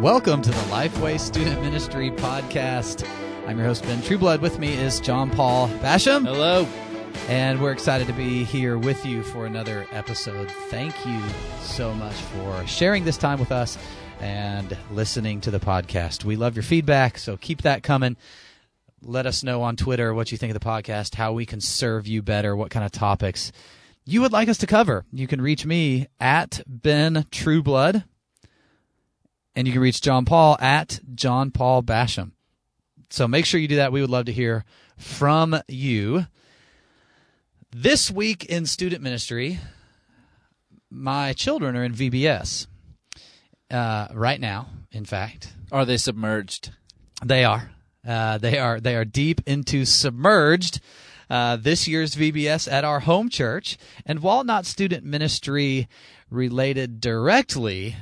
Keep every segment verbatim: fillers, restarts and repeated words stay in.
Welcome to the Lifeway Student Ministry Podcast. I'm your host, Ben Trueblood. With me is John Paul Basham. Hello. And we're excited to be here with you for another episode. Thank you so much for sharing this time with us and listening to the podcast. We love your feedback, so keep that coming. Let us know on Twitter what you think of the podcast, how we can serve you better, what kind of topics you would like us to cover. You can reach me at Ben Trueblood, and you can reach John Paul at John Paul Basham. So make sure you do that. We would love to hear from you. This week in student ministry, my children are in V B S uh, right now, in fact. Are they submerged? They are. Uh, they are They are deep into Submerged, uh, this year's V B S at our home church. And while not student ministry related directly,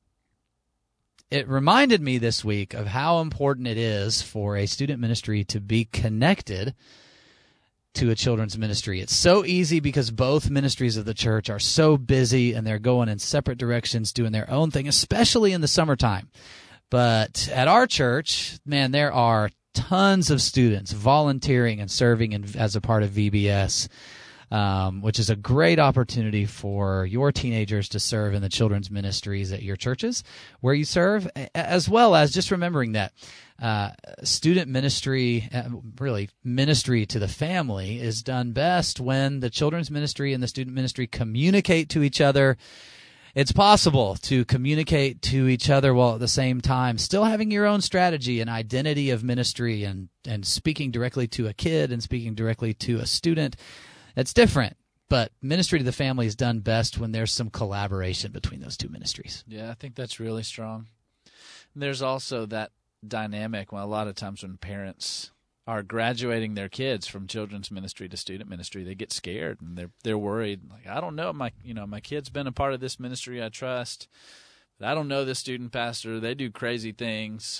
it reminded me this week of how important it is for a student ministry to be connected to a children's ministry. It's so easy because both ministries of the church are so busy and they're going in separate directions, doing their own thing, especially in the summertime. But at our church, man, there are tons of students volunteering and serving in, as a part of V B S, um, which is a great opportunity for your teenagers to serve in the children's ministries at your churches where you serve, as well as just remembering that uh, student ministry, uh, really ministry to the family, is done best when the children's ministry and the student ministry communicate to each other. It's possible to communicate to each other while at the same time still having your own strategy and identity of ministry and, and speaking directly to a kid and speaking directly to a student. It's different, but ministry to the family is done best when there's some collaboration between those two ministries. Yeah, I think that's really strong. There's also that dynamic when a lot of times when parents are graduating their kids from children's ministry to student ministry, they get scared and they're they're worried. Like, I don't know, my you know my kid's been a part of this ministry I trust, but I don't know this student pastor. They do crazy things.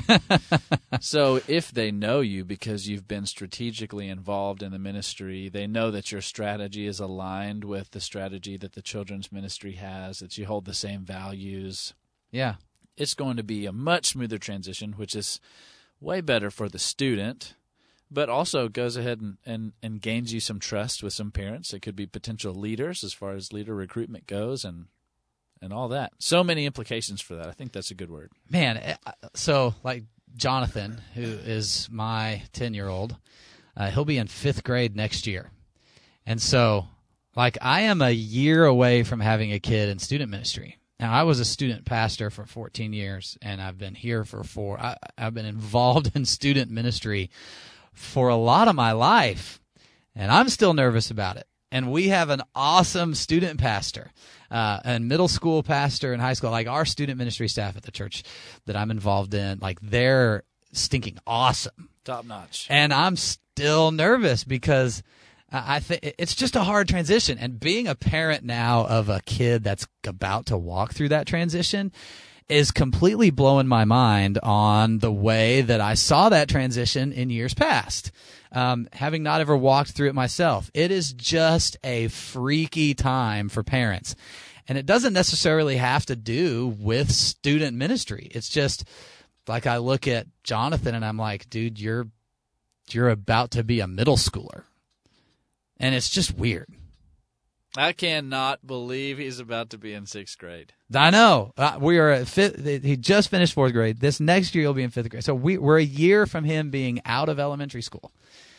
So if they know you because you've been strategically involved in the ministry, they know that your strategy is aligned with the strategy that the children's ministry has, that you hold the same values. Yeah. It's going to be a much smoother transition, which is way better for the student, but also goes ahead and, and, and gains you some trust with some parents. It could be potential leaders as far as leader recruitment goes and and all that. So many implications for that. I think that's a good word. Man, so like Jonathan, who is my ten-year-old, uh, he'll be in fifth grade next year. And so like I am a year away from having a kid in student ministry. Now, I was a student pastor for fourteen years, and I've been here for four. I, I've been involved in student ministry for a lot of my life, and I'm still nervous about it. And we have an awesome student pastor, uh, and middle school pastor and high school. Like our student ministry staff at the church that I'm involved in, like they're stinking awesome. Top notch. And I'm still nervous because I think it's just a hard transition, and being a parent now of a kid that's about to walk through that transition is completely blowing my mind on the way that I saw that transition in years past. Um, having not ever walked through it myself, it is just a freaky time for parents, and it doesn't necessarily have to do with student ministry. It's just like I look at Jonathan and I'm like, dude, you're you're about to be a middle schooler. And it's just weird. I cannot believe he's about to be in sixth grade. I know. Uh, we are at fifth. He just finished fourth grade. This next year he'll be in fifth grade. So we, we're a year from him being out of elementary school.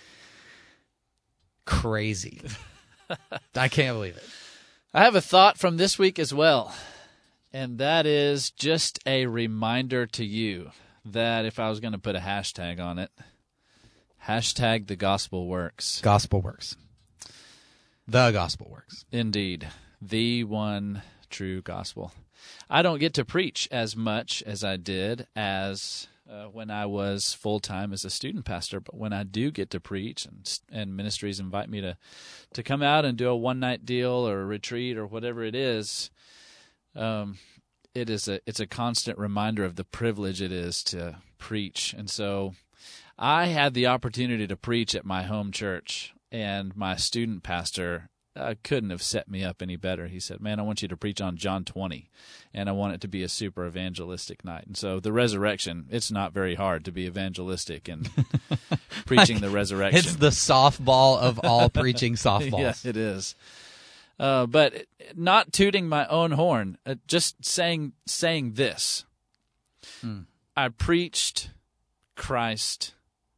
Crazy. I can't believe it. I have a thought from this week as well, and that is just a reminder to you that if I was going to put a hashtag on it, hashtag the gospel works. Gospel works. The gospel works. Indeed. The one true gospel. I don't get to preach as much as I did as uh, when I was full-time as a student pastor, but when I do get to preach and and ministries invite me to, to come out and do a one-night deal or a retreat or whatever it is, um, it is a it's a constant reminder of the privilege it is to preach. And so I had the opportunity to preach at my home church, and my student pastor uh, couldn't have set me up any better. He said, man, I want you to preach on John twenty, and I want it to be a super evangelistic night. And so the resurrection, it's not very hard to be evangelistic and preaching the resurrection. It's the softball of all preaching softballs. Yeah, it is. Uh, but not tooting my own horn, uh, just saying saying this. Hmm. I preached Christ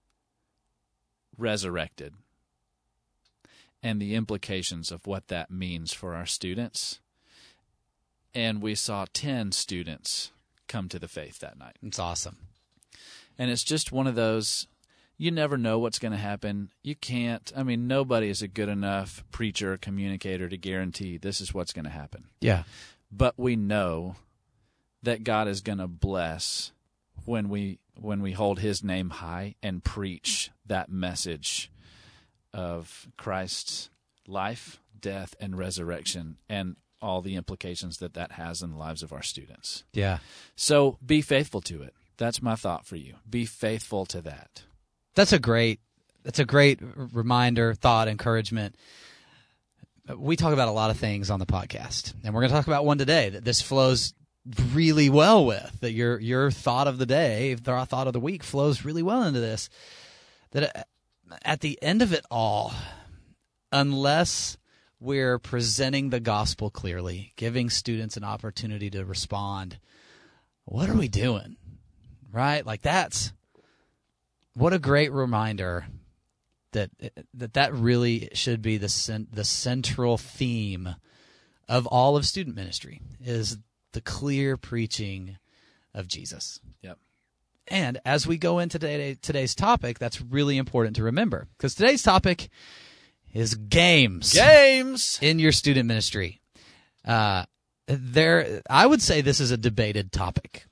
resurrected and the implications of what that means for our students. And we saw ten students come to the faith that night. It's awesome. And it's just one of those, you never know what's going to happen. You can't, I mean, nobody is a good enough preacher, communicator to guarantee this is what's going to happen. Yeah. But we know that God is going to bless when we when we hold his name high and preach that message of Christ's life, death, and resurrection, and all the implications that that has in the lives of our students. Yeah. So be faithful to it. That's my thought for you. Be faithful to that. That's a great that's a great reminder, thought, encouragement. We talk about a lot of things on the podcast, and we're going to talk about one today that this flows really well with, that your your thought of the day, the thought of the week flows really well into this, that at the end of it all, unless we're presenting the gospel clearly, giving students an opportunity to respond, what are we doing? Right? Like that's, what a great reminder that that, that really should be the cent- the central theme of all of student ministry, is the clear preaching of Jesus. Yep. And as we go into today, today's topic, that's really important to remember, because today's topic is games. Games In your student ministry. Uh, there, I would say this is a debated topic.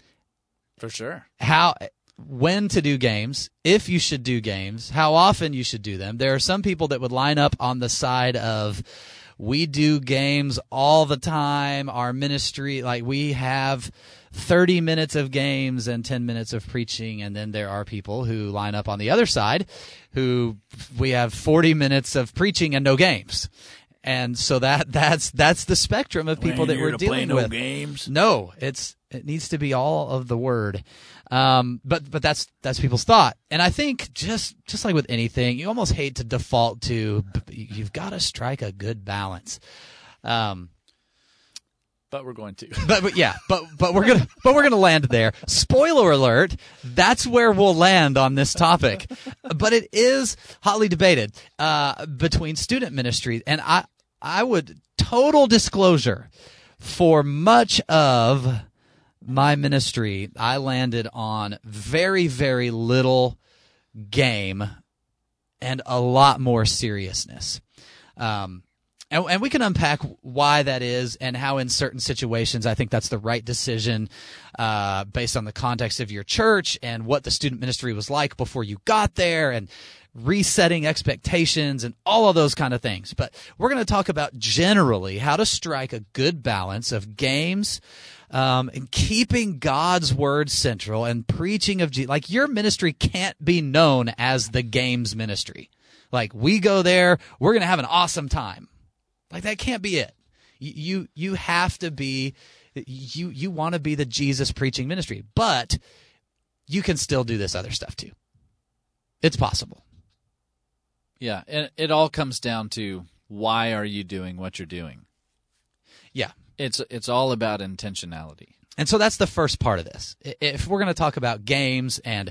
for sure. How, when to do games, if you should do games, how often you should do them. There are some people that would line up on the side of, we do games all the time. Our ministry, like we have thirty minutes of games and ten minutes of preaching. And then there are people who line up on the other side who we have forty minutes of preaching and no games. And so that that's that's the spectrum of people that we're dealing with. No games. No, it's it needs to be all of the word. Um, but but that's that's people's thought, and I think just just like with anything, you almost hate to default to, you've got to strike a good balance. Um, but we're going to. but, but yeah, but but we're gonna but we're gonna land there. Spoiler alert: that's where we'll land on this topic. But it is hotly debated uh, between student ministry, and I I would, total disclosure, for much of my ministry, I landed on very, very little game and a lot more seriousness. Um, and, and we can unpack why that is and how in certain situations I think that's the right decision uh, based on the context of your church and what the student ministry was like before you got there, and resetting expectations and all of those kind of things. But we're going to talk about generally how to strike a good balance of games, Um, and keeping God's word central and preaching of Jesus. Like, your ministry can't be known as the games ministry. Like, we go there, we're going to have an awesome time. Like, that can't be it. You you have to be, you you want to be the Jesus preaching ministry, but you can still do this other stuff too. It's possible. Yeah, and it all comes down to, why are you doing what you're doing? Yeah. It's it's all about intentionality. And so that's the first part of this. If we're going to talk about games and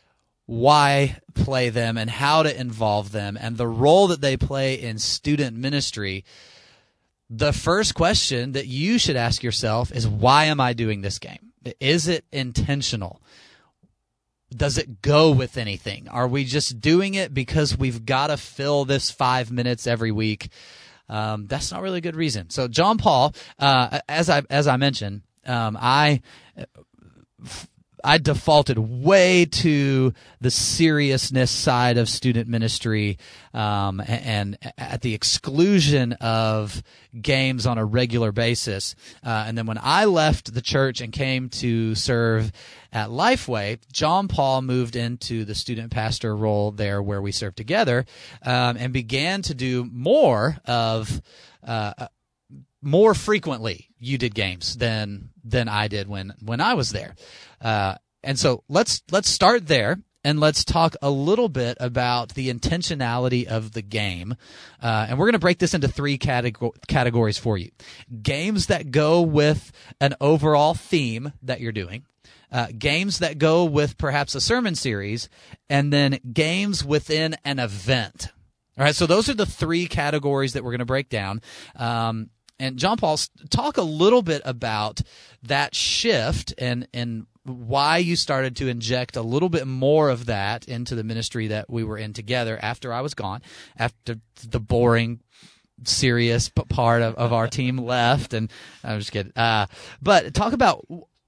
why play them and how to involve them and the role that they play in student ministry, the first question that you should ask yourself is, why am I doing this game? Is it intentional? Does it go with anything? Are we just doing it because we've got to fill this five minutes every week? Um, that's not really a good reason. So John Paul, uh, as I as I mentioned, um, I I defaulted way to the seriousness side of student ministry, um, and, and at the exclusion of games on a regular basis. Uh, and then when I left the church and came to serve at Lifeway, John Paul moved into the student pastor role there where we served together, um, and began to do more of uh, more frequently you did games than than I did when when I was there. Uh, and so let's let's start there, and let's talk a little bit about the intentionality of the game. Uh, and we're going to break this into three categ- categories for you. Games that go with an overall theme that you're doing, uh, games that go with perhaps a sermon series, and then games within an event. All right, so those are the three categories that we're going to break down. Um, and John Paul, talk a little bit about that shift and and why you started to inject a little bit more of that into the ministry that we were in together after I was gone, after the boring, serious part of, of our team left. And I'm just kidding. Uh, but talk about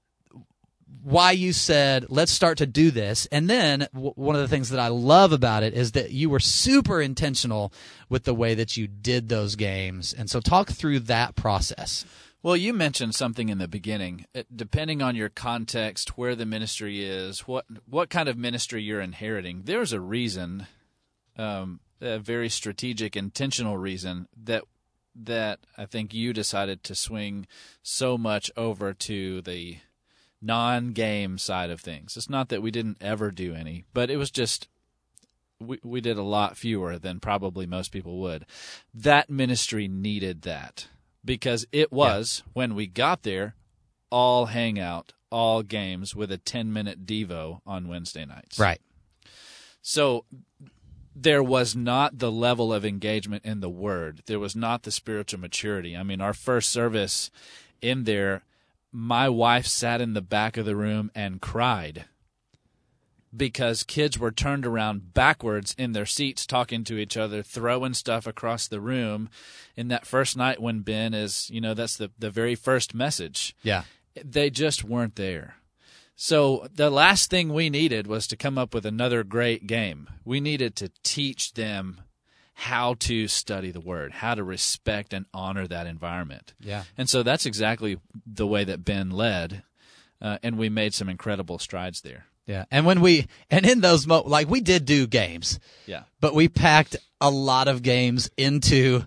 why you said, let's start to do this. And then w- one of the things that I love about it is that you were super intentional with the way that you did those games. And so talk through that process. Well, you mentioned something in the beginning. It, depending on your context, where the ministry is, what what kind of ministry you're inheriting, there's a reason, um, a very strategic, intentional reason that that I think you decided to swing so much over to the non-game side of things. It's not that we didn't ever do any, but it was just we we did a lot fewer than probably most people would. That ministry needed that. Because it was, yeah. when we got there, all hangout, all games with a ten-minute Devo on Wednesday nights. Right. So there was not the level of engagement in the Word. There was not the spiritual maturity. I mean, our first service in there, my wife sat in the back of the room and cried because kids were turned around backwards in their seats talking to each other, throwing stuff across the room. In that first night when Ben is, you know, that's the, the very first message. Yeah. They just weren't there. So the last thing we needed was to come up with another great game. We needed to teach them how to study the Word, how to respect and honor that environment. Yeah. And so that's exactly the way that Ben led, uh, and we made some incredible strides there. Yeah, and when we and in those mo- like we did do games, yeah, but we packed a lot of games into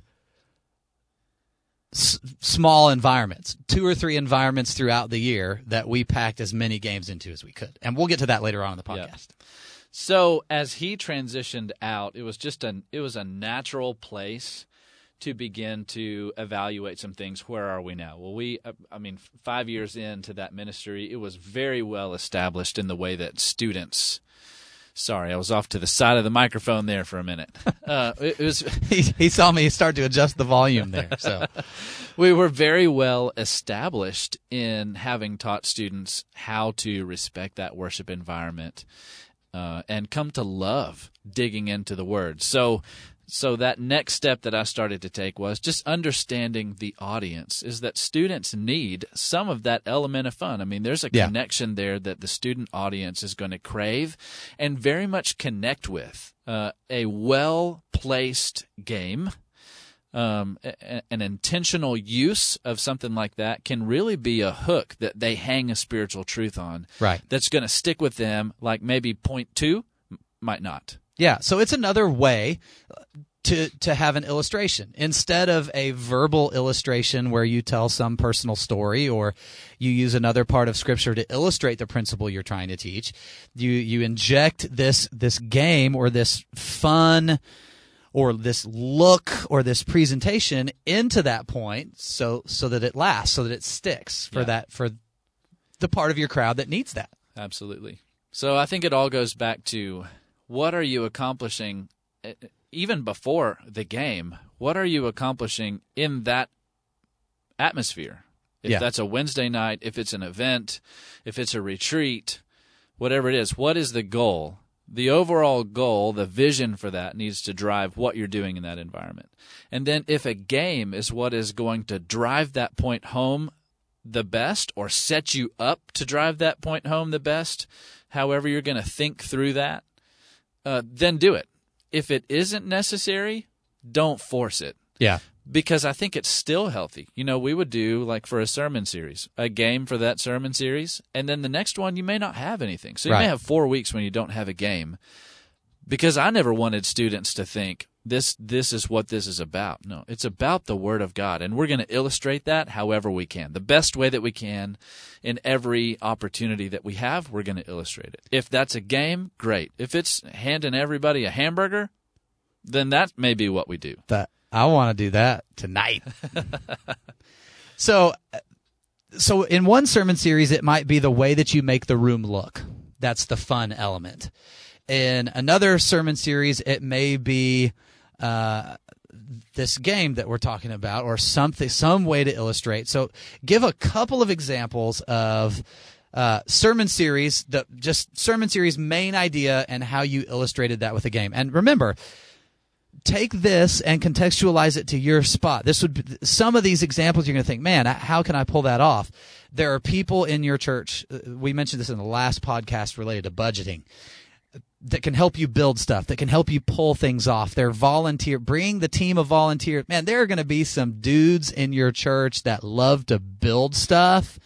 s- small environments, two or three environments throughout the year that we packed as many games into as we could, and we'll get to that later on in the podcast. Yeah. So as he transitioned out, it was just a it was a natural place to begin to evaluate some things. Where are we now? Well, we, I mean, five years into that ministry, it was very well established in the way that students, sorry, I was off to the side of the microphone there for a minute. Uh, it, it was he, he saw me start to adjust the volume there. So we were very well established in having taught students how to respect that worship environment uh, and come to love digging into the Word. So So that next step that I started to take was just understanding the audience, is that students need some of that element of fun. I mean, there's a yeah. connection there that the student audience is going to crave and very much connect with. Uh, a well-placed game, um, a, an intentional use of something like that can really be a hook that they hang a spiritual truth on. Right. That's going to stick with them, like maybe point two might not. Yeah, so it's another way to to have an illustration. Instead of a verbal illustration where you tell some personal story or you use another part of Scripture to illustrate the principle you're trying to teach, you you inject this this game or this fun or this look or this presentation into that point so so that it lasts, so that it sticks for yeah. that for the part of your crowd that needs that. Absolutely. So I think it all goes back to, what are you accomplishing even before the game? What are you accomplishing in that atmosphere? If yeah. that's a Wednesday night, if it's an event, if it's a retreat, whatever it is, what is the goal? The overall goal, the vision for that needs to drive what you're doing in that environment. And then if a game is what is going to drive that point home, the best or set you up to drive that point home the best, however you're going to think through that, uh, then do it. If it isn't necessary, don't force it. Yeah. Because I think it's still healthy. You know, we would do, like for a sermon series, a game for that sermon series, and then the next one you may not have anything. So you Right. may have four weeks when you don't have a game. Because I never wanted students to think, this this is what this is about. No, it's about the Word of God, and we're going to illustrate that however we can. The best way that we can in every opportunity that we have, we're going to illustrate it. If that's a game, great. If it's handing everybody a hamburger, then that may be what we do. That I want to do that tonight. so, so in one sermon series, it might be the way that you make the room look. That's the fun element. In another sermon series, it may be uh, this game that we're talking about, or something, some way to illustrate. So, give a couple of examples of uh, sermon series, the just sermon series main idea, and how you illustrated that with a game. And remember, take this and contextualize it to your spot. This would be, some of these examples you're going to think, man, how can I pull that off? There are people in your church. We mentioned this in the last podcast related to budgeting, that can help you build stuff, that can help you pull things off. They're volunteer, bring the team of volunteers. Man, there are going to be some dudes in your church that love to build stuff,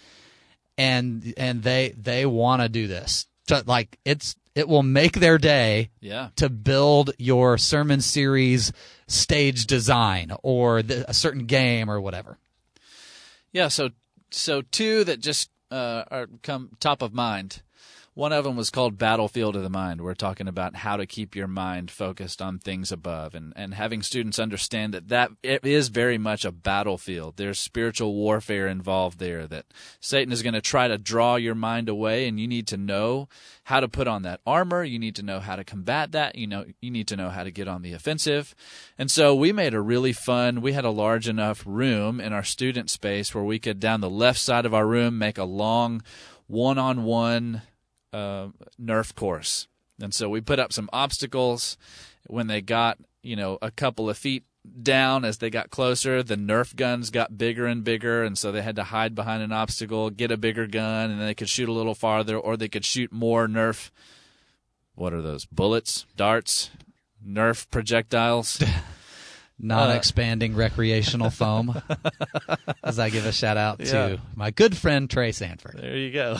and and they they want to do this. So, like it's it will make their day Yeah. to build your sermon series stage design or the, a certain game or whatever. Yeah, so so two that just uh, are come top of mind. One of them was called Battlefield of the Mind. We're talking about how to keep your mind focused on things above, and, and having students understand that that it is very much a battlefield. There's spiritual warfare involved there, that Satan is going to try to draw your mind away, and you need to know how to put on that armor. You need to know how to combat that. You know, you need to know how to get on the offensive. And so we made a really fun, we had a large enough room in our student space where we could, down the left side of our room, make a long one-on-one Uh, Nerf course. And so we put up some obstacles. When they got, you know, a couple of feet down, as they got closer, the Nerf guns got bigger and bigger, and so they had to hide behind an obstacle, get a bigger gun, and then they could shoot a little farther, or they could shoot more Nerf, what are those, bullets, darts, Nerf projectiles. Non-expanding uh, recreational foam, as I give a shout out to Yeah. my good friend Trey Sanford. There you go.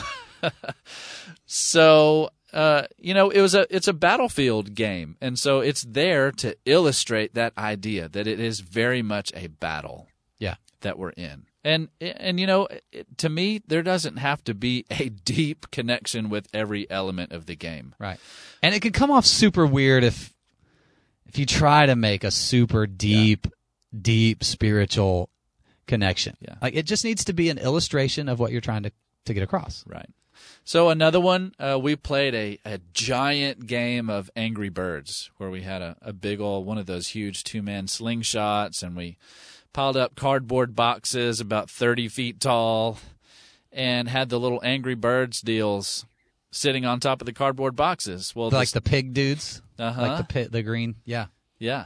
So, uh, you know, it was a it's a battlefield game, and so it's there to illustrate that idea that it is very much a battle. Yeah, that we're in, and and you know, it, to me, there doesn't have to be a deep connection with every element of the game, right? And it could come off super weird if if you try to make a super deep, yeah. deep spiritual connection. Yeah, like it just needs to be an illustration of what you're trying to to get across, right? So another one, uh, we played a, a giant game of Angry Birds, where we had a, a big old one of those huge two-man slingshots, and we piled up cardboard boxes about thirty feet tall and had the little Angry Birds deals sitting on top of the cardboard boxes. Well, like this, the pig dudes, uh-huh. like the pit, the green, yeah. Yeah.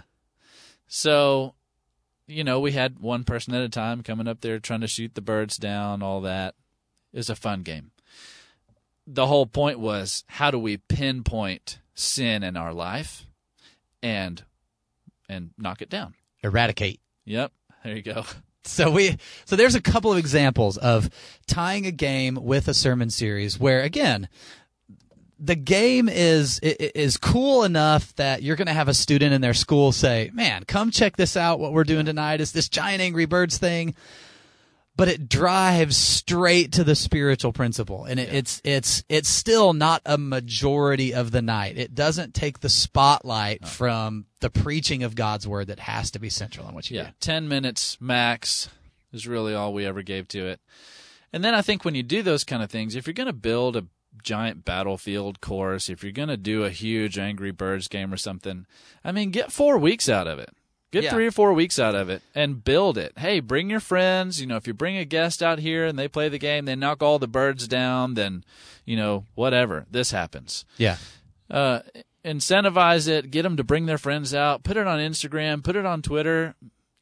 So, you know, we had one person at a time coming up there trying to shoot the birds down, all that. It was a fun game. The whole point was, how do we pinpoint sin in our life and and knock it down? Eradicate. Yep, there you go. So we so there's a couple of examples of tying a game with a sermon series where, again, the game is is cool enough that you're going to have a student in their school say, "Man, come check this out. What we're doing tonight is this giant Angry Birds thing." But it drives straight to the spiritual principle, and it, yeah. it's it's it's still not a majority of the night. It doesn't take the spotlight oh. from the preaching of God's word that has to be central in what you yeah. do. Ten minutes max is really all we ever gave to it. And then I think when you do those kind of things, if you're going to build a giant battlefield course, if you're going to do a huge Angry Birds game or something, I mean, get four weeks out of it. Get yeah. three or four weeks out of it and build it. Hey, bring your friends. You know, if you bring a guest out here and they play the game, they knock all the birds down, then, you know, whatever. This happens. Yeah. Uh, incentivize it. Get them to bring their friends out. Put it on Instagram. Put it on Twitter.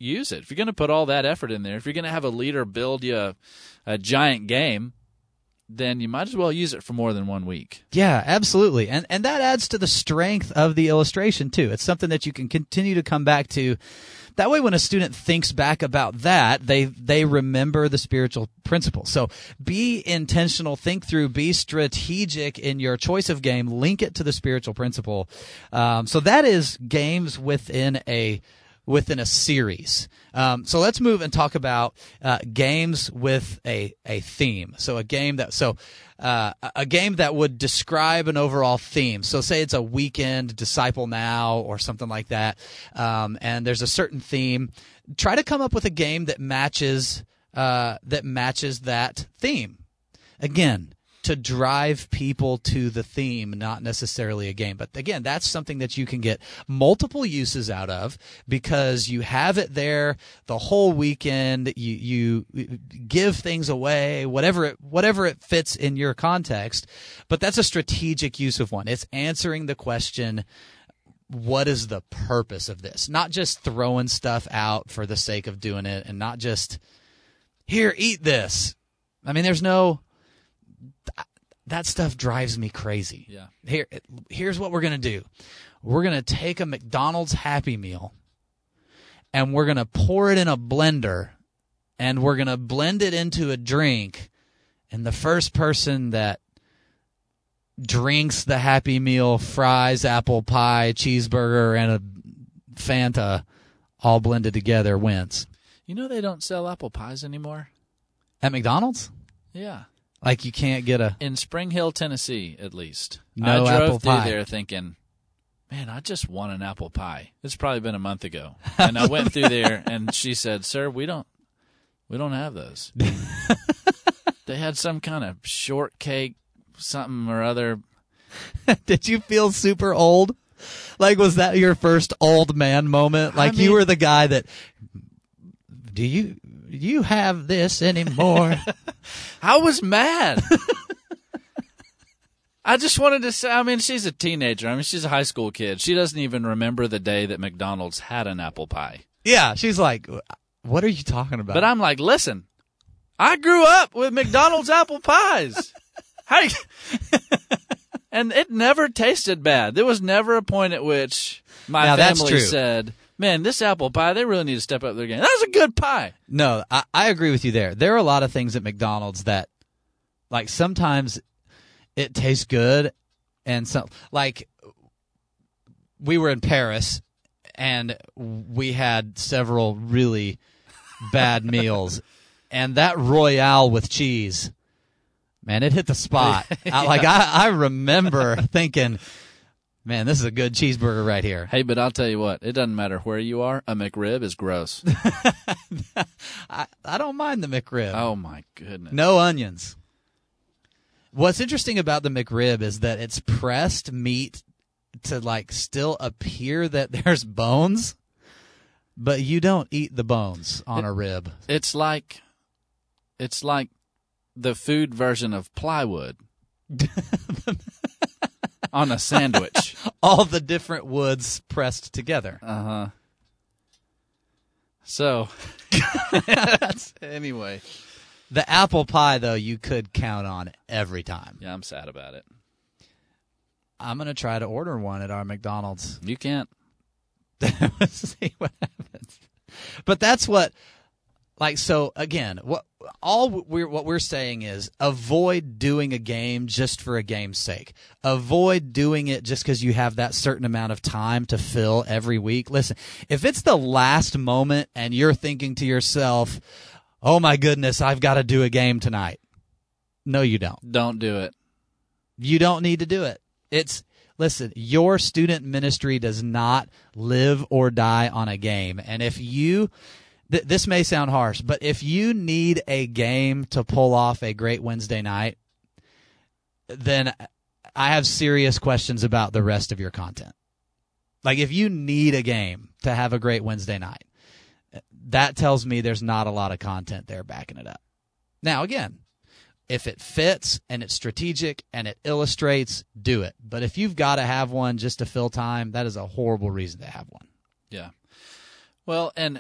use it. If you're going to put all that effort in there, if you're going to have a leader build you a, a giant game, then you might as well use it for more than one week. Yeah, absolutely. And and that adds to the strength of the illustration, too. It's something that you can continue to come back to. That way, when a student thinks back about that, they they remember the spiritual principle. So be intentional, think through, be strategic in your choice of game, link it to the spiritual principle. Um, so that is games within a within a series. Um, so let's move and talk about uh, games with a a theme. So a game that so uh, a game that would describe an overall theme. So say it's a weekend Disciple Now or something like that, um, and there's a certain theme. Try to come up with a game that matches uh, that matches that theme. Again, to drive people to the theme, not necessarily a game. But again, that's something that you can get multiple uses out of because you have it there the whole weekend. You you give things away, whatever it, whatever it fits in your context. But that's a strategic use of one. It's answering the question, what is the purpose of this? Not just throwing stuff out for the sake of doing it, and not just, here, eat this. I mean, there's no... That stuff drives me crazy. Yeah. Here, here's what we're going to do. We're going to take a McDonald's Happy Meal, and we're going to pour it in a blender, and we're going to blend it into a drink, and the first person that drinks the Happy Meal, fries, apple pie, cheeseburger, and a Fanta all blended together wins. You know they don't sell apple pies anymore? At McDonald's? Yeah. Like you can't get a... In Spring Hill, Tennessee, at least. No I drove apple through pie. there thinking, man, I just want an apple pie. It's probably been a month ago. And I went through there, and she said, sir, we don't we don't have those. They had some kind of shortcake, something or other. Did you feel super old? Like, was that your first old man moment? Like, I mean, you were the guy that, do you... you have this anymore? I was mad. I just wanted to say, I mean, she's a teenager. I mean, she's a high school kid. She doesn't even remember the day that McDonald's had an apple pie. Yeah, she's like, what are you talking about? But I'm like, listen, I grew up with McDonald's apple pies. How do you... And it never tasted bad. There was never a point at which my now, that's family true. said, man, this apple pie, they really need to step up their game. That was a good pie. No, I, I agree with you there. There are a lot of things at McDonald's that, like, sometimes it tastes good, and some, like, we were in Paris, and we had several really bad meals, and that Royale with cheese, man, it hit the spot. I, like, I, I remember thinking, man, this is a good cheeseburger right here. Hey, but I'll tell you what, it doesn't matter where you are, a McRib is gross. I, I don't mind the McRib. Oh, my goodness. No onions. What's interesting about the McRib is that it's pressed meat to, like, still appear that there's bones, but you don't eat the bones on it, a rib. It's like, it's like the food version of plywood on a sandwich. All the different woods pressed together. Uh-huh. So, anyway. The apple pie, though, you could count on every time. Yeah, I'm sad about it. I'm going to try to order one at our McDonald's. You can't. See what happens. But that's what, like, so, again, what all we're what we're saying is avoid doing a game just for a game's sake. Avoid doing it just because you have that certain amount of time to fill every week. Listen, if it's the last moment and you're thinking to yourself, oh my goodness, I've got to do a game tonight. No, you don't. Don't do it. You don't need to do it. It's, listen, your student ministry does not live or die on a game. And if you, th- this may sound harsh, but if you need a game to pull off a great Wednesday night, then I have serious questions about the rest of your content. Like, if you need a game to have a great Wednesday night, that tells me there's not a lot of content there backing it up. Now, again, if it fits and it's strategic and it illustrates, do it. But if you've got to have one just to fill time, that is a horrible reason to have one. Yeah. Well, and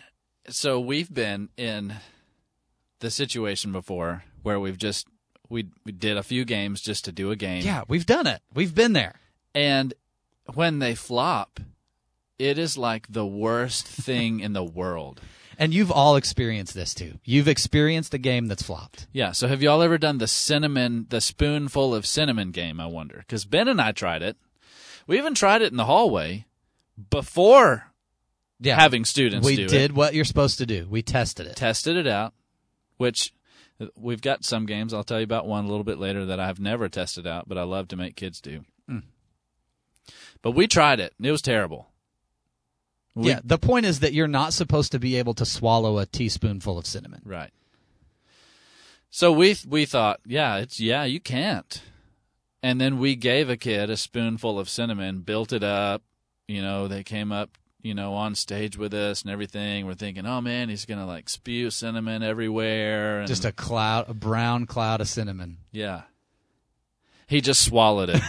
So we've been in the situation before where we've just we we did a few games just to do a game. Yeah, we've done it. We've been there. And when they flop, it is like the worst thing in the world. And you've all experienced this too. You've experienced a game that's flopped. Yeah. So have y'all ever done the cinnamon, the spoonful of cinnamon game, I wonder? Because Ben and I tried it. We even tried it in the hallway before Yeah, having students we do it. did what you're supposed to do. We tested it. Tested it out, which we've got some games. I'll tell you about one a little bit later that I've never tested out, but I love to make kids do. Mm. But we tried it. It was terrible. We, Yeah, the point is that you're not supposed to be able to swallow a teaspoonful of cinnamon. Right. So we we thought, yeah, it's yeah, you can't. And then we gave a kid a spoonful of cinnamon, built it up. You know, they came up, you know, on stage with us and everything. We're thinking, oh man, he's gonna like spew cinnamon everywhere. And, Just a cloud, a brown cloud of cinnamon. yeah. He just swallowed it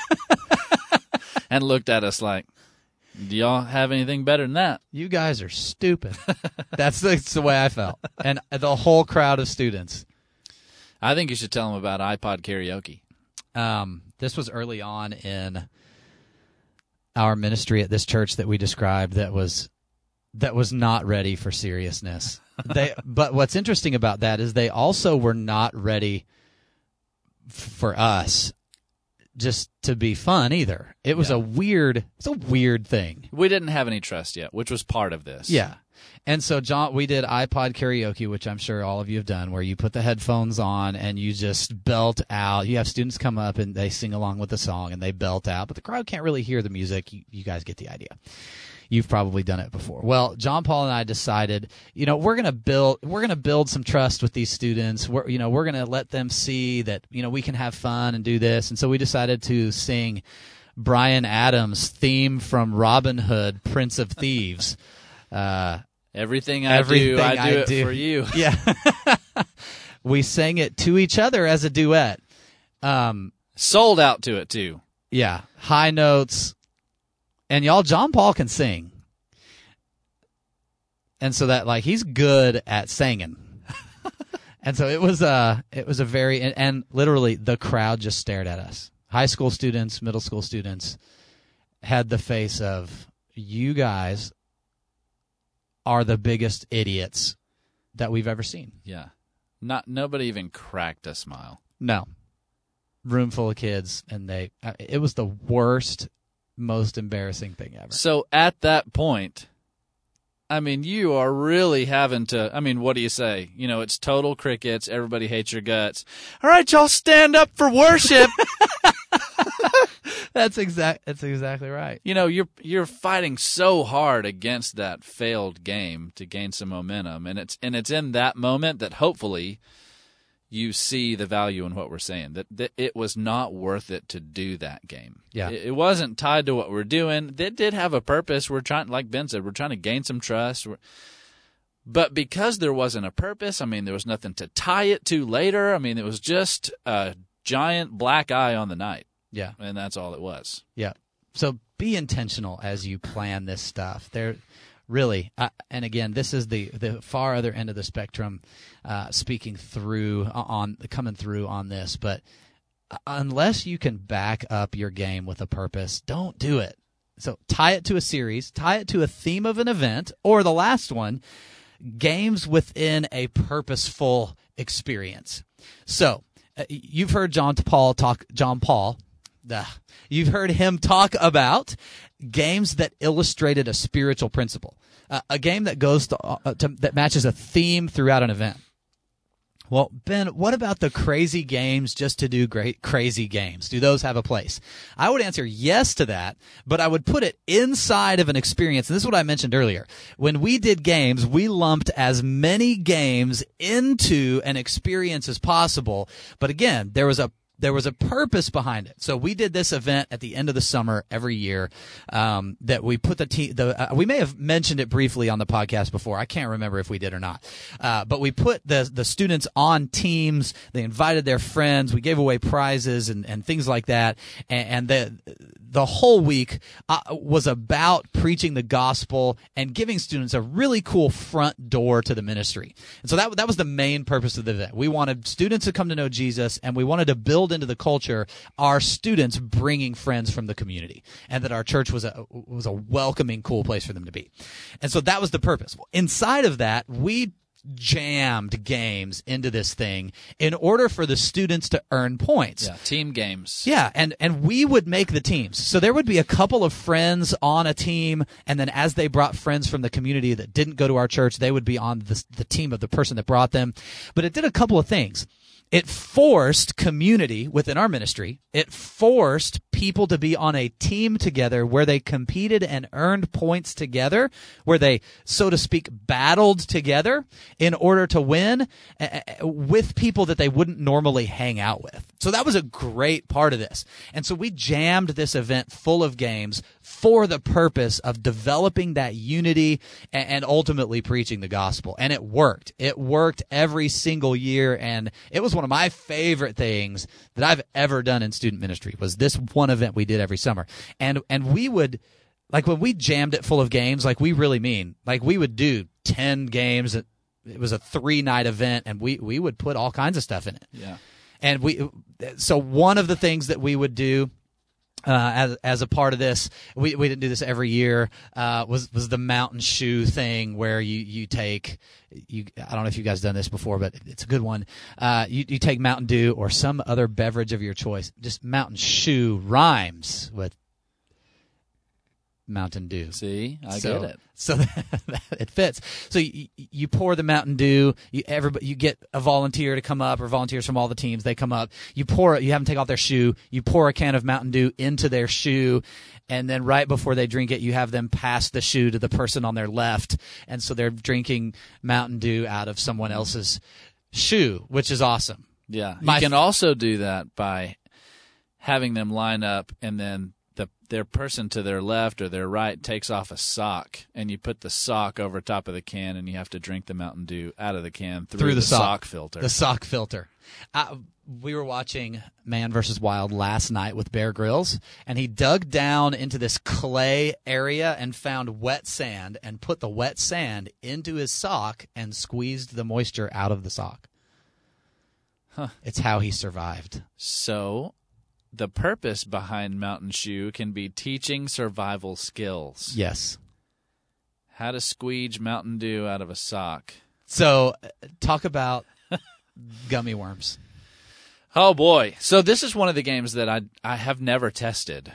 and looked at us like, do y'all have anything better than that? You guys are stupid. That's the, that's the way I felt. And the whole crowd of students. I think you should tell them about iPod karaoke. Um, this was early on in our ministry at this church that we described that was that was not ready for seriousness. They, but what's interesting about that is they also were not ready f- for us just to be fun either. It was Yeah. a weird, it's a weird thing. We didn't have any trust yet, which was part of this. Yeah. And so, John, we did iPod karaoke, which I'm sure all of you have done, where you put the headphones on and you just belt out. You have students come up and they sing along with the song and they belt out, but the crowd can't really hear the music. You, you guys get the idea. You've probably done it before. Well, John Paul and I decided, you know, we're gonna build, we're gonna build some trust with these students. We're, you know, we're gonna let them see that, you know, we can have fun and do this. And so we decided to sing Bryan Adams' theme from Robin Hood, Prince of Thieves. Uh, Everything I Everything do, I do I it do. for you. Yeah. We sang it to each other as a duet. Um, Sold out to it, too. yeah. High notes. And y'all, John Paul can sing. And so that, like, he's good at singing. And so it was a, it was a very, and, and literally the crowd just stared at us. High school students, middle school students had the face of, you guys are the biggest idiots that we've ever seen. Yeah. Not Nobody even cracked a smile. No. Room full of kids, and they, uh, it was the worst, most embarrassing thing ever. So at that point, I mean, you are really having to, I mean, what do you say? You know, it's total crickets. Everybody hates your guts. All right, y'all stand up for worship. That's exact. That's exactly right. You know, you're you're fighting so hard against that failed game to gain some momentum, and it's and it's in that moment that hopefully you see the value in what we're saying. That, that it was not worth it to do that game. Yeah. It, it wasn't tied to what we're doing. It did have a purpose. We're trying, like Ben said, we're trying to gain some trust. We're, but because there wasn't a purpose, I mean, there was nothing to tie it to later. I mean, it was just a giant black eye on the night. Yeah. And that's all it was. Yeah. So be intentional as you plan this stuff. There, really, uh, and again, this is the the far other end of the spectrum, uh, speaking through on coming through on this. But unless you can back up your game with a purpose, don't do it. So tie it to a series, tie it to a theme of an event, or the last one, games within a purposeful experience. So uh, you've heard John Paul talk. John Paul. Uh, you've heard him talk about games that illustrated a spiritual principle, uh, a game that goes to, uh, to that matches a theme throughout an event. Well, Ben, what about the crazy games just to do great crazy games? Do those have a place? I would answer yes to that, but I would put it inside of an experience. And this is what I mentioned earlier. When we did games, we lumped as many games into an experience as possible. But again, there was a there was a purpose behind it. So we did this event at the end of the summer every year um, that we put the team. The uh, we may have mentioned it briefly on the podcast before. I can't remember if we did or not. Uh, but we put the the students on teams. They invited their friends. We gave away prizes and, and things like that. And, and the the whole week uh, was about preaching the gospel and giving students a really cool front door to the ministry. And so that that was the main purpose of the event. We wanted students to come to know Jesus, and we wanted to build into the culture our students bringing friends from the community, and that our church was a was a welcoming, cool place for them to be. And so that was the purpose. Inside of that, we jammed games into this thing in order for the students to earn points. Yeah, team games. Yeah, and, and we would make the teams. So there would be a couple of friends on a team, and then as they brought friends from the community that didn't go to our church, they would be on the, the team of the person that brought them. But it did a couple of things. It forced community within our ministry. It forced people to be on a team together where they competed and earned points together, where they, so to speak, battled together in order to win uh, with people that they wouldn't normally hang out with. So that was a great part of this. And so we jammed this event full of games for the purpose of developing that unity and, and ultimately preaching the gospel. And it worked. It worked every single year, and it was one of my favorite things that I've ever done in student ministry was this one event we did every summer. And and we would, like when we jammed it full of games, like we really mean, like we would do ten games. It was a three-night event, and we, we would put all kinds of stuff in it. Yeah. And we, so one of the things that we would do Uh, as as a part of this, we we didn't do this every year. Uh, was was the mountain shoe thing where you you take you I don't know if you guys done this before, but it's a good one. Uh, you you take Mountain Dew or some other beverage of your choice. Just Mountain Shoe rhymes with Mountain Dew. See, I so, get it. So that, it fits. So you, you pour the Mountain Dew. You everybody you get a volunteer to come up, or volunteers from all the teams. They come up. You pour it. You have them take off their shoe. You pour a can of Mountain Dew into their shoe, and then right before they drink it, you have them pass the shoe to the person on their left, and so they're drinking Mountain Dew out of someone else's shoe, which is awesome. Yeah, My you can f- also do that by having them line up, and then the their person to their left or their right takes off a sock, and you put the sock over top of the can, and you have to drink the Mountain Dew out of the can through, through the, the sock, sock filter. The sock filter. Uh, we were watching Man versus. Wild last night with Bear Grylls, and he dug down into this clay area and found wet sand and put the wet sand into his sock and squeezed the moisture out of the sock. Huh. It's how he survived. So the purpose behind Mountain Shoe can be teaching survival skills. Yes. How to squeege Mountain Dew out of a sock. So uh, talk about gummy worms. Oh, boy. So this is one of the games that I I have never tested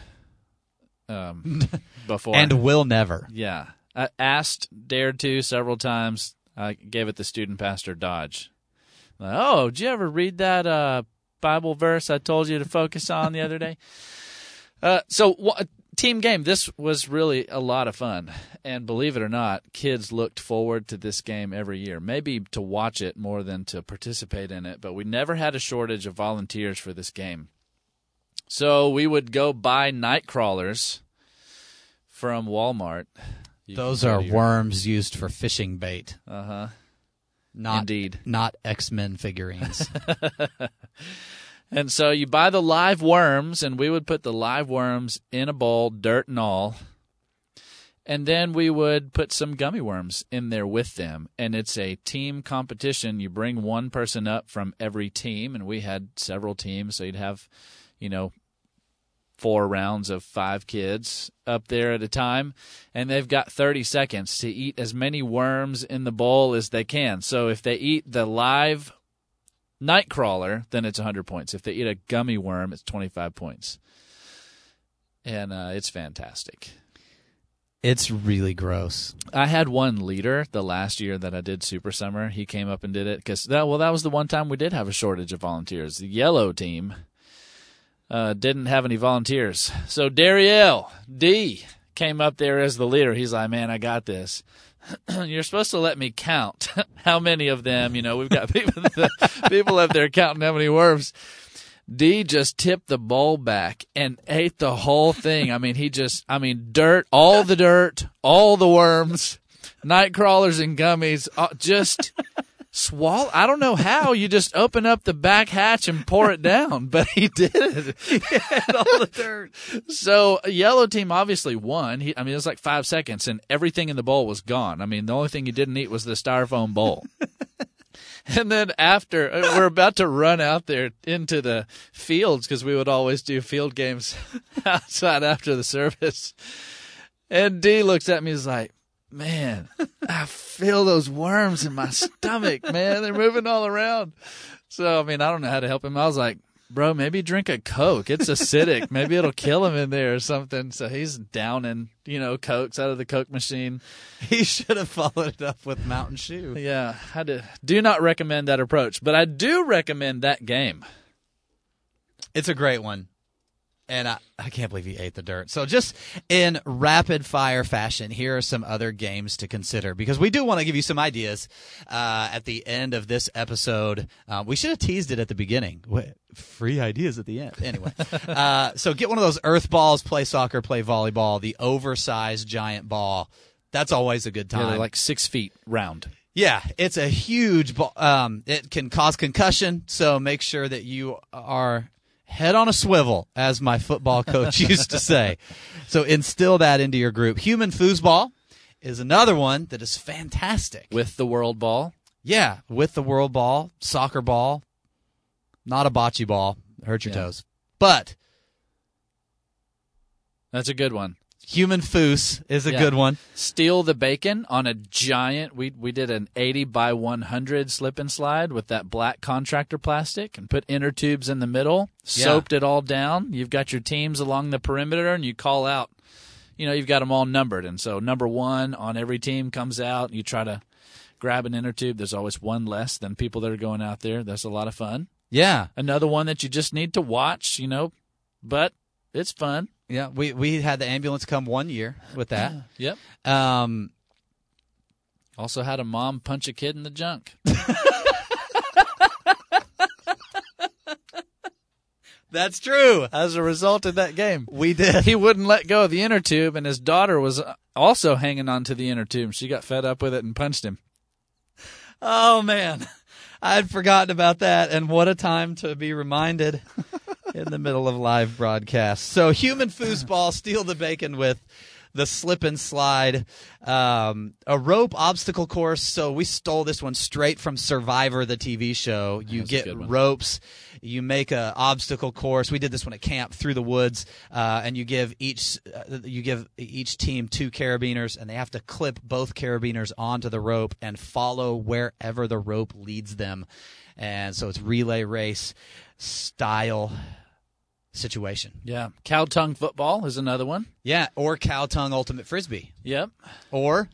um, before. And will never. Yeah. I asked, dared to several times. I gave it the student pastor dodge. Like, oh, did you ever read that uh, Bible verse I told you to focus on the other day? Uh, so wh- team game, this was really a lot of fun. And believe it or not, kids looked forward to this game every year, maybe to watch it more than to participate in it. But we never had a shortage of volunteers for this game. So we would go buy night crawlers from Walmart. You Those can go are to your- worms used for fishing bait. Uh-huh. Not, Indeed. Not X-Men figurines. And so you buy the live worms, and we would put the live worms in a bowl, dirt and all, and then we would put some gummy worms in there with them. And it's a team competition. You bring one person up from every team, and we had several teams, so you'd have, you know, four rounds of five kids up there at a time, and they've got thirty seconds to eat as many worms in the bowl as they can. So if they eat the live Nightcrawler, then it's one hundred points. If they eat a gummy worm, it's twenty-five points. And uh, it's fantastic. It's really gross. I had one leader the last year that I did Super Summer. He came up and did it because that well, that was the one time we did have a shortage of volunteers. The yellow team uh, didn't have any volunteers, so Dariel D came up there as the leader. He's like, "Man, I got this. You're supposed to let me count how many of them. You know, we've got people that, people up there counting how many worms." D just tipped the bowl back and ate the whole thing. I mean, he just, I mean, dirt, all the dirt, all the worms, night crawlers and gummies, uh, just swallow. I don't know how. You just open up the back hatch and pour it down, but he did it. He had all the dirt. So yellow team obviously won. He, I mean, it was like five seconds and everything in the bowl was gone. I mean, the only thing he didn't eat was the styrofoam bowl. And then after, we're about to run out there into the fields because we would always do field games outside after the service. And D looks at me and is like, man, I feel those worms in my stomach, man. They're moving all around. So, I mean, I don't know how to help him. I was like, bro, maybe drink a Coke. It's acidic. Maybe it'll kill him in there or something. So he's downing, you know, Cokes out of the Coke machine. He should have followed it up with Mountain Dew. Yeah, I do, do not recommend that approach, but I do recommend that game. It's a great one. And I, I can't believe he ate the dirt. So just in rapid fire fashion, here are some other games to consider because we do want to give you some ideas uh, at the end of this episode. Uh, we should have teased it at the beginning. What? Free ideas at the end. Anyway, uh, so get one of those earth balls, play soccer, play volleyball, the oversized giant ball. That's always a good time. Yeah, they're like six feet round. Yeah, it's a huge ball. Um, it can cause concussion, so make sure that you are head on a swivel, as my football coach used to say. So instill that into your group. Human foosball is another one that is fantastic. With the world ball? Yeah, with the world ball, soccer ball, not a bocce ball. Hurt your Yeah. toes. But That's a good one. human foos is a Yeah. good one. Steal the bacon on a giant, we we did an eighty by one hundred slip and slide with that black contractor plastic and put inner tubes in the middle, Yeah. soaped it all down. You've got your teams along the perimeter and you call out, you know, you've got them all numbered. And so number one on every team comes out. You try to grab an inner tube. There's always one less than people that are going out there. That's a lot of fun. Yeah. Another one that you just need to watch, you know, but it's fun. Yeah, we, we had the ambulance come one year with that. Yep. Um, Also had a mom punch a kid in the junk. that's true. As a result of that game. We did. He wouldn't let go of the inner tube, and his daughter was also hanging on to the inner tube. She got fed up with it and punched him. Oh, man. I had forgotten about that, and what a time to be reminded in the middle of live broadcast. So human foosball, steal the bacon with the slip and slide, um, a rope obstacle course. So we stole this one straight from Survivor, the T V show. You That's a get good one. ropes. You make a obstacle course. We did this one at camp through the woods, uh, and you give each uh, you give each team two carabiners, and they have to clip both carabiners onto the rope and follow wherever the rope leads them. And so it's relay race style situation. Yeah. Cow tongue football is another one. Yeah, or cow tongue ultimate frisbee, Yep. or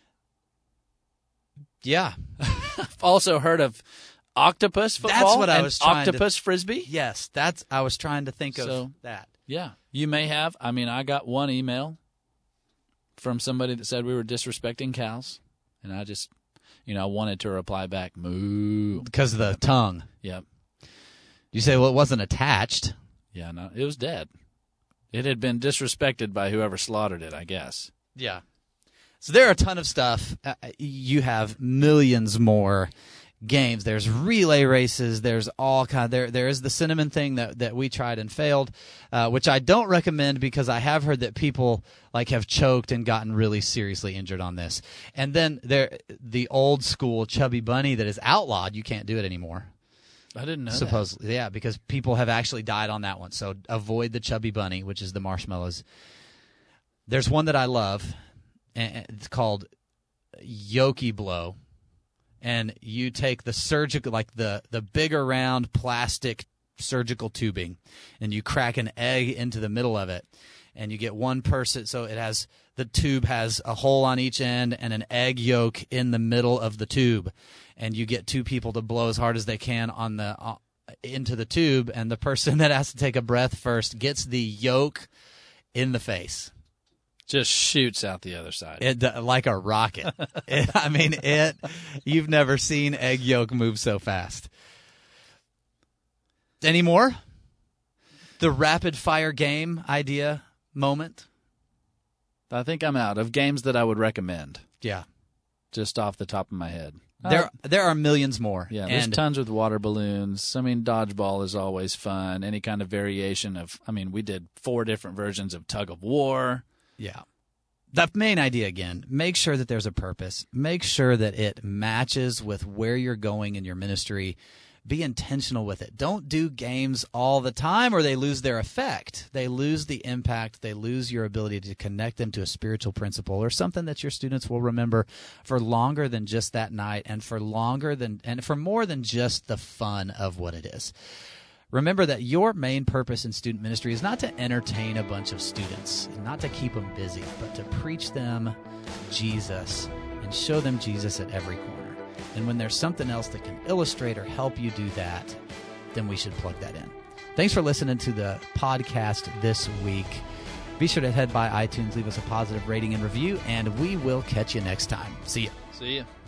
yeah, I've also heard of octopus football. That's what I and was trying to- octopus frisbee. yes. That's I was trying to think of So- that. Yeah. You may have. I mean, I got one email from somebody that said we were disrespecting cows, and I just, you know, I wanted to reply back, moo. Because of the tongue. Yep. You say, well, it wasn't attached. Yeah, no, it was dead. It had been disrespected by whoever slaughtered it, I guess. Yeah. So there are a ton of stuff. Uh, you have millions more games. There's relay races. There's all kind. There there is the cinnamon thing that, that we tried and failed, uh, which I don't recommend because I have heard that people like have choked and gotten really seriously injured on this. And then there the old school chubby bunny that is outlawed. You can't do it anymore. I didn't know that. Supposedly, yeah, because people have actually died on that one. So avoid the chubby bunny, which is the marshmallows. There's one that I love, and it's called Yoki Blow, and you take the surgical, like the the bigger round plastic surgical tubing, and you crack an egg into the middle of it, and you get one person. So it has the tube has a hole on each end and an egg yolk in the middle of the tube. And you get two people to blow as hard as they can on the uh, into the tube, and the person that has to take a breath first gets the yolk in the face. Just shoots out the other side. It uh, like a rocket. It, I mean, it. You've never seen egg yolk move so fast. Any more? The rapid fire game idea moment. I think I'm out of games that I would recommend. Yeah. Just off the top of my head. There Uh, there are millions more. yeah, there's and tons with water balloons. I mean, dodgeball is always fun. Any kind of variation of, I mean, we did four different versions of tug of war. yeah. The main idea, again, make sure that there's a purpose. Make sure that it matches with where you're going in your ministry. Be intentional with it. Don't do games all the time or they lose their effect. They lose the impact. They lose your ability to connect them to a spiritual principle or something that your students will remember for longer than just that night and for longer than and for more than just the fun of what it is. Remember that your main purpose in student ministry is not to entertain a bunch of students, not to keep them busy, but to preach them Jesus and show them Jesus at every corner. And when there's something else that can illustrate or help you do that, then we should plug that in. Thanks for listening to the podcast this week. Be sure to head by iTunes, leave us a positive rating and review, and we will catch you next time. See ya. See ya.